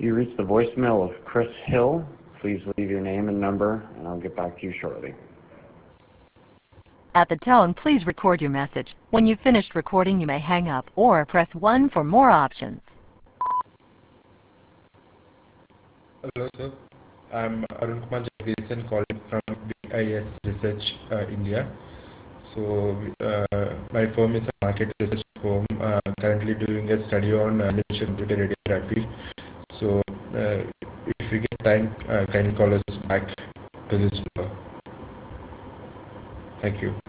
You reached the voicemail of Chris Hill. Please leave your name and number, and I'll get back to you shortly. At the tone, please record your message. When you've finished recording, you may hang up or press 1 for more options. Hello, sir. I'm Arun Kumar Jagdisan calling from BIS Research, India. So, my firm is a market research firm currently doing a study on linear computer radiography. So, if you get time, kindly call us back to this number. Thank you.